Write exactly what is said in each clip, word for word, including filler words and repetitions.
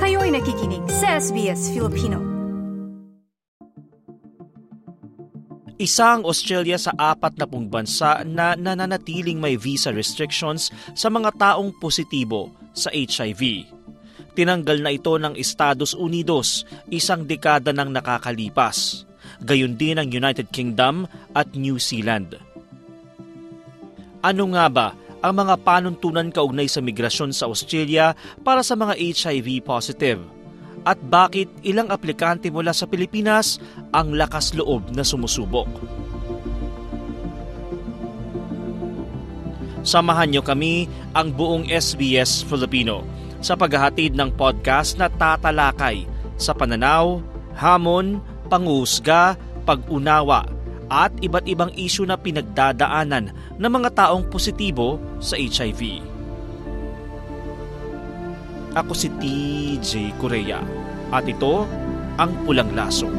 Kayo'y nakikinig sa S B S Filipino. Isang Australia sa apat na pung bansa na nananatiling may visa restrictions sa mga taong positibo sa H I V. Tinanggal na ito ng Estados Unidos isang dekada nang nakakalipas. Gayon din ang United Kingdom at New Zealand. Ano nga ba ang mga panuntunan kaugnay sa migrasyon sa Australia para sa mga H I V positive? At bakit ilang aplikante mula sa Pilipinas ang lakas loob na sumusubok? Samahan niyo kami, ang buong S B S Filipino, sa paghahatid ng podcast na tatalakay sa pananaw, hamon, panghuhusga, pag-unawa at iba't ibang isyu na pinagdadaanan ng mga taong positibo sa H I V. Ako si T J Correa at ito ang Pulang Laso.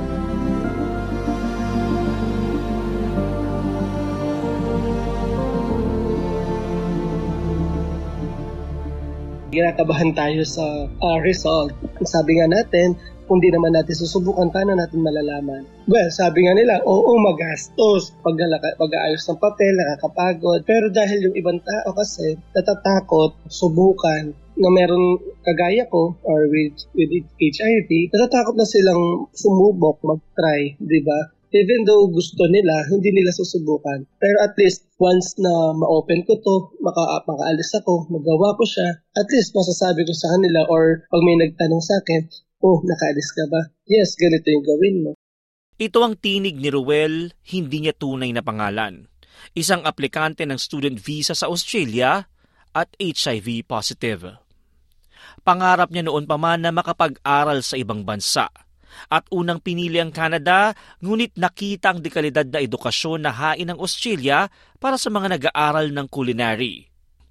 Ginakabahan tayo sa uh, result. Sabi nga natin, kung di naman natin susubukan, paano natin malalaman? Well, sabi nga nila, oo, magastos. Pag pag-aayos ng papel, nakakapagod. Pero dahil yung ibang tao kasi natatakot, subukan, na meron kagaya ko or with, with H I V, natatakot na silang sumubok, mag-try, di ba? Even though gusto nila, hindi nila susubukan. Pero at least, once na ma-open ko to, maka, makaalis ako, magawa ko siya, at least masasabi ko sa kanila or pag may nagtanong sa akin, oh, nakaalis ka ba? Yes, ganito yung gawin mo. Ito ang tinig ni Ruel, hindi niya tunay na pangalan. Isang aplikante ng student visa sa Australia at H I V positive. Pangarap niya noon pa man na makapag-aral sa ibang bansa. At unang pinili ang Canada, ngunit nakita ang dekalidad na edukasyon na hain ng Australia para sa mga nag-aaral ng culinary.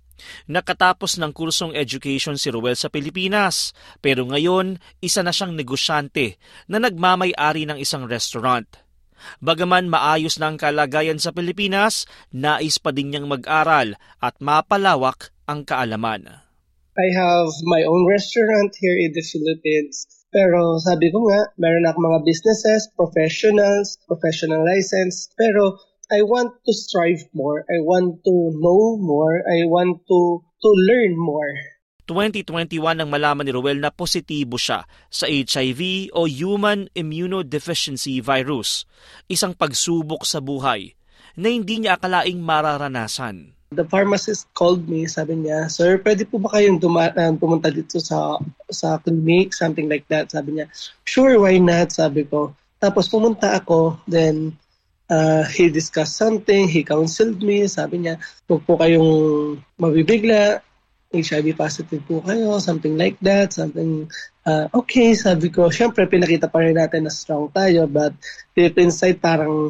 Nakatapos ng kursong education si Ruel sa Pilipinas, pero ngayon isa na siyang negosyante na nagmamay-ari ng isang restaurant. Bagaman maayos na ang kalagayan sa Pilipinas, nais pa din niyang mag-aral at mapalawak ang kaalaman. I have my own restaurant here in the Philippines. Pero sabi ko nga, meron akong mga businesses, professionals, professional license. Pero I want to strive more. I want to know more. I want to to learn more. twenty twenty-one nang malaman ni Ruel na positibo siya sa H I V o Human Immunodeficiency Virus, isang pagsubok sa buhay na hindi niya akalaing mararanasan. The pharmacist called me, sabi niya, "Sir, pwede po ba kayong duma- uh, pumunta dito sa sa clinic?" Something like that. Sabi niya, "Sure, why not?" Sabi ko. Tapos pumunta ako, then uh, he discussed something, he counseled me, sabi niya, "Huwag po kayong mabibigla, H I V positive po kayo," something like that, something, uh, okay, sabi ko, syempre pinakita pa rin natin na strong tayo, but deep inside parang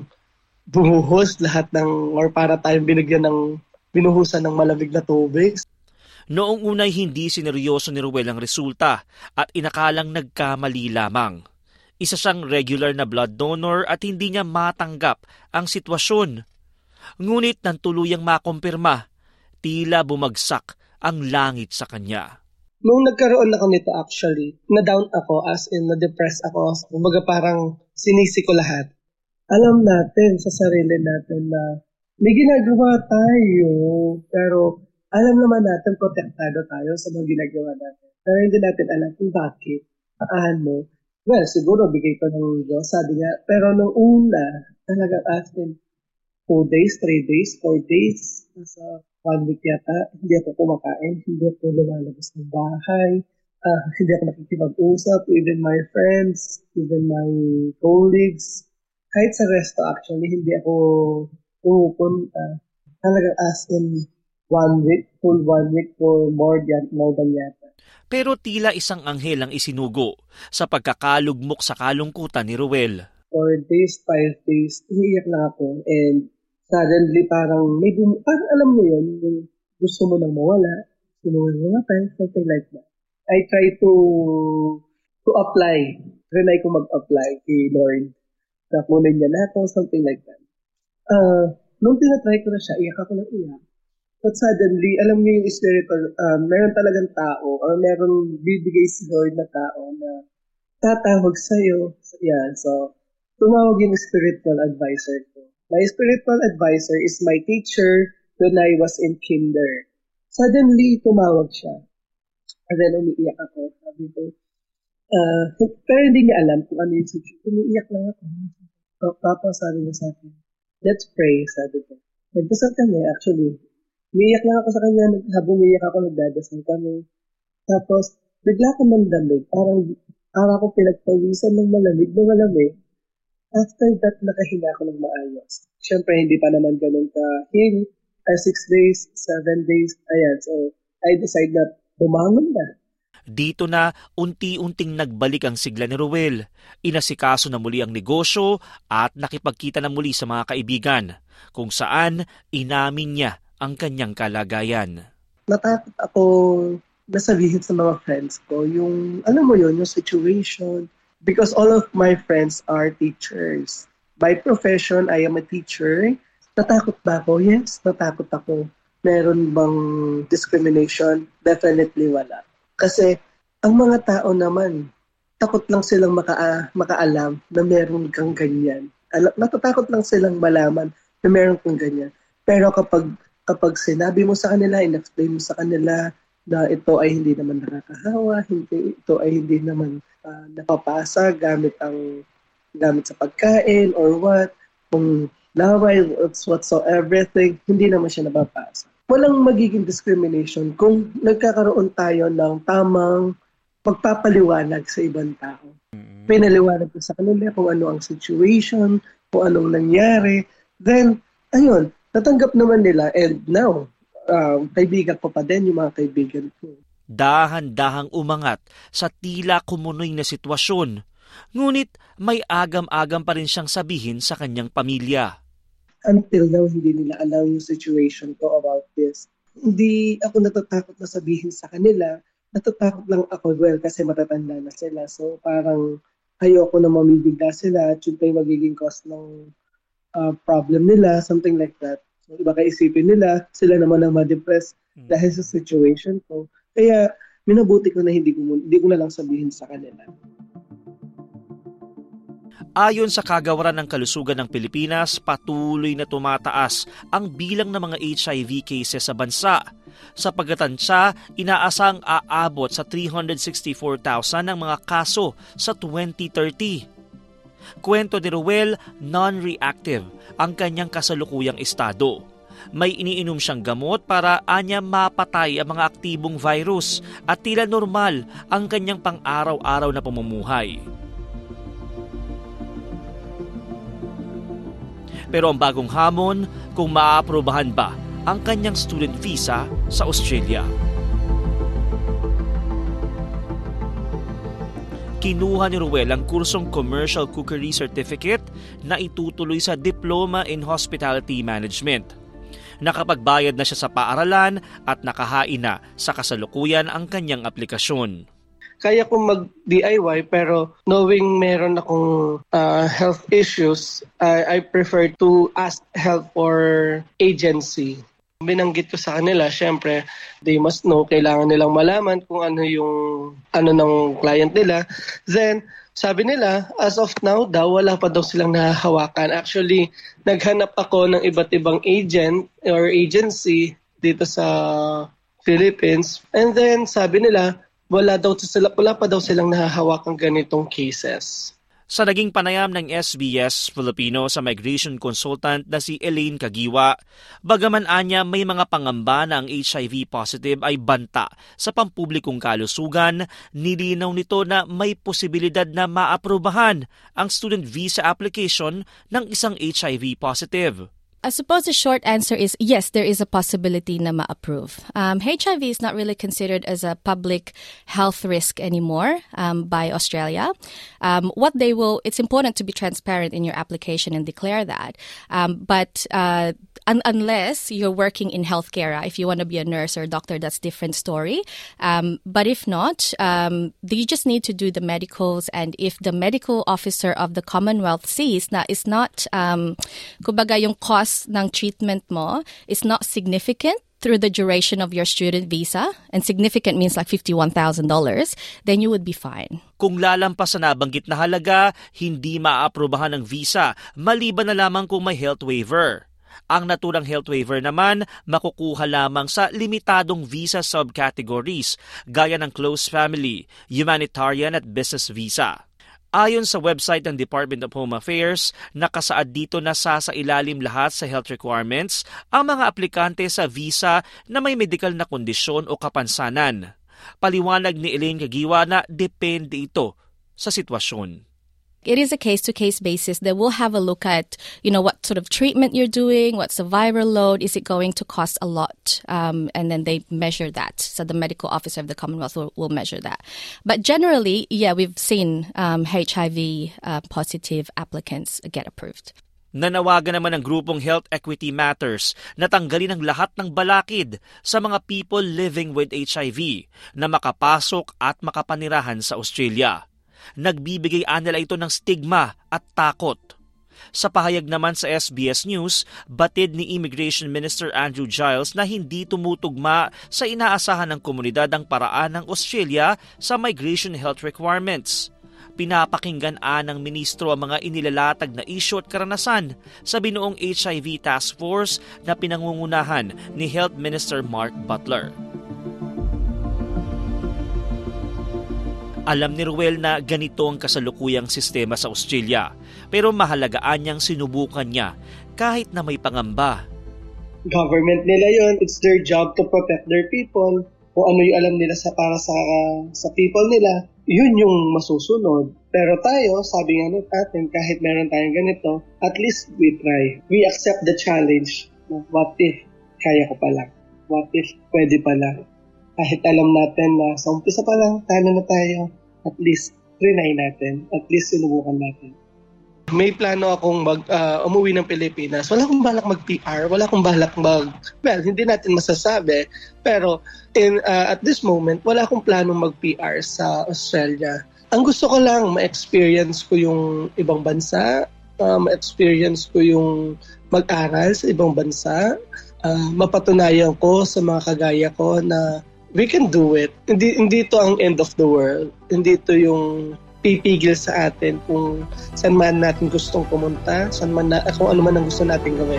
bumuhos lahat ng, or para tayong binigyan ng binuhusan ng malamig na tubig. Noong unay hindi sineryoso ni Ruel ang resulta at inakalang nagkamali lamang. Isa siyang regular na blood donor at hindi niya matanggap ang sitwasyon. Ngunit nang tuluyang makumpirma, tila bumagsak ang langit sa kanya. Nung nagkaroon ako nito actually, na-down ako as in na-depressed ako. Kumbaga parang sinisi ko lahat. Alam natin sa sarili natin na may ginagawa tayo, pero alam naman natin protektado tayo sa mga ginagawa natin. Pero hindi natin alam kung bakit, paano. Well, siguro bigay ko ng Diyos, sabi niya. Pero nung una, talagang as in two days, three days, four days, nasa one week yata, hindi ako kumakain, hindi ako lumalabas ng bahay, uh, hindi ako nakikipag-usap, even my friends, even my colleagues. Kahit sa resto actually, hindi ako pupunta. Talagang as in one week, full one week for more than, more than yata. Pero tila isang anghel ang isinugo sa pagkakalugmok sa kalungkutan ni Ruel. Four days, five days, umiiyak na ako and suddenly parang may bum- parang alam mo yun, yung gusto mo nang mawala, gusto mo nang mamatay, something like that. I try to to apply. Trinay ko mag-apply kay Lord. Nakunin niya na ako, something like that. Uh, nung tinatry ko na siya, iyak ako ng iyak. But suddenly, alam niyo yung spiritual, uh, meron talagang tao or meron bibigay si Lord na tao na tatawag sa'yo. Yan, so, tumawag yung spiritual advisor ko. My spiritual advisor is my teacher when I was in kinder. Suddenly, tumawag siya. And then, umiiyak ako. Sabi ko, uh, pero hindi niya alam kung ano yung situation. Umiiyak lang ako. So, tapos sabi niya sa akin, let's pray, sabi ko. Nagdasal kami, actually. Umiiyak lang ako sa kanya. Habang umiiyak ako, nagdadasal kami. Tapos, bigla ko mandamig. Parang, parang ako pinagpawisan ng malamig na malamig. After that, nakahinga ako ng maayos. Siyempre, hindi pa naman ganun ka-heal. Uh, six days, seven days, ayan. So, I decide na bumangon na. Dito na unti-unting nagbalik ang sigla ni Ruel. Inasikaso na muli ang negosyo at nakipagkita na muli sa mga kaibigan, kung saan inamin niya ang kanyang kalagayan. Natakot akong nasabihin sa mga friends ko yung, alam mo yun, yung situation. Because all of my friends are teachers. By profession, I am a teacher. Natakot ba ako? Yes, natakot ako. Meron bang discrimination? Definitely wala. Kasi ang mga tao naman, takot lang silang maka- makaalam na meron kang ganyan. Al- natatakot lang silang malaman na meron kang ganyan. Pero kapag kapag sinabi mo sa kanila, in-explain mo sa kanila na ito ay hindi naman nakakahawa, hindi, ito ay hindi naman uh, napapasa gamit ang gamit sa pagkain or what, kung laway, whatsoever thing, hindi naman siya napapasa. Walang magiging discrimination kung nagkakaroon tayo ng tamang pagpapaliwanag sa ibang tao. Mm-hmm. Pinaliwanag ko sa kanila kung ano ang situation, kung anong nangyari. Then, ayun, natanggap naman nila and now, um, kaibigan ko pa din yung mga kaibigan ko. Dahan-dahang umangat sa tila kumunoy na sitwasyon. Ngunit may agam-agam pa rin siyang sabihin sa kanyang pamilya. Until now, hindi nila alam yung situation ko about this. Hindi ako natatakot na sabihin sa kanila. Natatakot lang ako, well, kasi matatanda na sila. So, parang ayoko na mamibigla sila at yun pa yung magiging cause ng uh, problem nila, something like that. So, iba kaisipin nila, sila naman ang ma-depress hmm. dahil sa situation ko. Kaya, minabuti ko na hindi ko, hindi ko na lang sabihin sa kanila. Ayon sa Kagawaran ng Kalusugan ng Pilipinas, patuloy na tumataas ang bilang ng mga H I V cases sa bansa. Sa pagkatansya, inaasang aabot sa three hundred sixty-four thousand ang mga kaso sa twenty thirty. Kwento ni Ruel, non-reactive ang kanyang kasalukuyang estado. May iniinom siyang gamot para anya mapatay ang mga aktibong virus at tila normal ang kanyang pang-araw-araw na pamumuhay. Pero ang bagong hamon, kung maaaprobahan ba ang kanyang student visa sa Australia. Kinuha ni Ruel ang kursong Commercial Cookery Certificate na itutuloy sa Diploma in Hospitality Management. Nakapagbayad na siya sa paaralan at nakahain na sa kasalukuyan ang kanyang aplikasyon. Kaya kong mag-D I Y pero knowing meron akong uh, health issues, I, I prefer to ask help for agency. Binanggit ko sa kanila, syempre, they must know, kailangan nilang malaman kung ano yung ano ng client nila. Then, sabi nila, as of now daw, wala pa daw silang nahahawakan. Actually, naghanap ako ng iba't ibang agent or agency dito sa Philippines. And then, sabi nila, wala daw sila, wala pa daw silang nahahawakang ganitong cases. Sa naging panayam ng S B S Filipino sa migration consultant na si Elaine Kagiwa, bagaman anya may mga pangamba na ang H I V positive ay banta sa pampublikong kalusugan, nilinaw nito na may posibilidad na maaprubahan ang student visa application ng isang H I V positive. I suppose the short answer is yes, there is a possibility na ma-approve. Um, H I V is not really considered as a public health risk anymore um, by Australia. Um, what they will, it's important to be transparent in your application and declare that. Um, but uh, un- unless you're working in healthcare, if you want to be a nurse or a doctor, that's a different story. Um, but if not, um, you just need to do the medicals, and if the medical officer of the Commonwealth sees na is not, um, kumbaga yung cost ng treatment mo is not significant through the duration of your student visa, and significant means like fifty-one thousand dollars, then you would be fine. Kung lalampas sa nabanggit na halaga, hindi maaaprobahan ng visa, maliban na lamang kung may health waiver. Ang naturang health waiver naman, makukuha lamang sa limitadong visa subcategories, gaya ng close family, humanitarian at business visa. Ayon sa website ng Department of Home Affairs, nakasaad dito na sasailalim lahat sa health requirements ang mga aplikante sa visa na may medikal na kondisyon o kapansanan. Paliwanag ni Elaine Caguiwa na depende ito sa sitwasyon. It is a case-to-case basis. They will have a look at, you know, what sort of treatment you're doing, what's the viral load, is it going to cost a lot? Um, and then they measure that. So the medical officer of the Commonwealth will, will measure that. But generally, yeah, we've seen um, H I V uh, positive applicants get approved. Nanawagan naman ng grupong Health Equity Matters na tanggalin ang lahat ng balakid sa mga people living with H I V na makapasok at makapanirahan sa Australia. Nagbibigay nila ito ng stigma at takot. Sa pahayag naman sa S B S News, batid ni Immigration Minister Andrew Giles na hindi tumutugma sa inaasahan ng komunidad ang paraan ng Australia sa migration health requirements. Pinapakinggan ng ministro ang mga inilalatag na isyu at karanasan sa binuong H I V Task Force na pinangungunahan ni Health Minister Mark Butler. Alam ni Ruel na ganito ang kasalukuyang sistema sa Australia, pero mahalagaan niyang sinubukan niya kahit na may pangamba. Government nila yon, it's their job to protect their people. Kung ano yung alam nila sa para sa sa people nila, yun yung masusunod. Pero tayo, sabi nga natin, kahit meron tayong ganito, at least we try. We accept the challenge. What if kaya ko pala? What if pwede pala? Kahit alam natin na sa umpisa pa lang, talo na tayo, at least trinay natin, at least sinubukan natin. May plano akong mag, uh, umuwi ng Pilipinas. Wala akong balak mag-P R, wala akong balak mag... Well, hindi natin masasabi, pero in, uh, at this moment, wala akong plano mag-P R sa Australia. Ang gusto ko lang, ma-experience ko yung ibang bansa, uh, ma-experience ko yung mag-aral sa ibang bansa, uh, mapatunayan ko sa mga kagaya ko na we can do it. Hindi, hindi ito ang end of the world. Hindi ito yung pipigil sa atin kung saan man natin gustong pumunta, saan man na, kung ano man ang gusto natin gawin.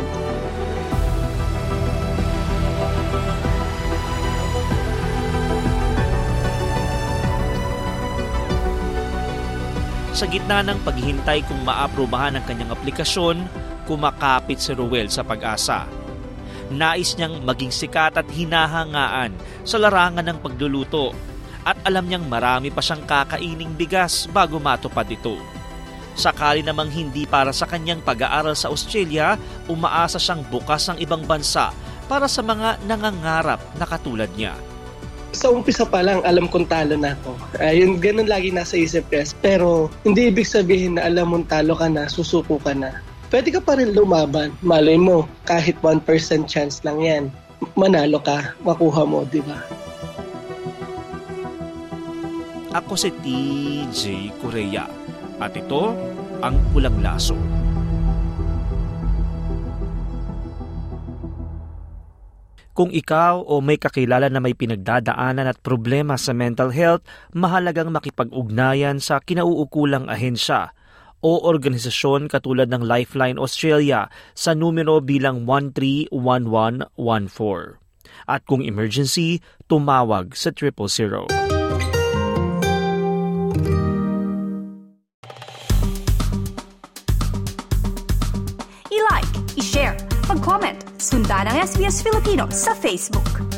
Sa gitna ng paghihintay kung maaprobahan ang kanyang aplikasyon, kumakapit si Ruel sa Pag-asa. Nais niyang maging sikat at hinahangaan sa larangan ng pagluluto at alam niyang marami pa siyang kakaining bigas bago matupad ito. Sakali namang hindi para sa kanyang pag-aaral sa Australia, umaasa siyang bukas ang ibang bansa para sa mga nangangarap na katulad niya. Sa umpisa pa lang, alam kong talo na ako. Uh, yun, ganun lagi nasa isip ko. Pero hindi ibig sabihin na alam mong talo ka na, susuko ka na. Pwede ka pa rin lumaban. Malay mo, kahit one percent chance lang yan. Manalo ka, makuha mo, di ba? Ako si T J Correa at ito ang Pulang Laso. Kung ikaw o may kakilala na may pinagdadaanan at problema sa mental health, mahalagang makipag-ugnayan sa kinauukulang ahensya o organisasyon katulad ng Lifeline Australia sa numero bilang one three one one one four. At kung emergency, tumawag sa triple zero. I-like, i-share, mag-comment, sundan ang S B S Filipino sa Facebook.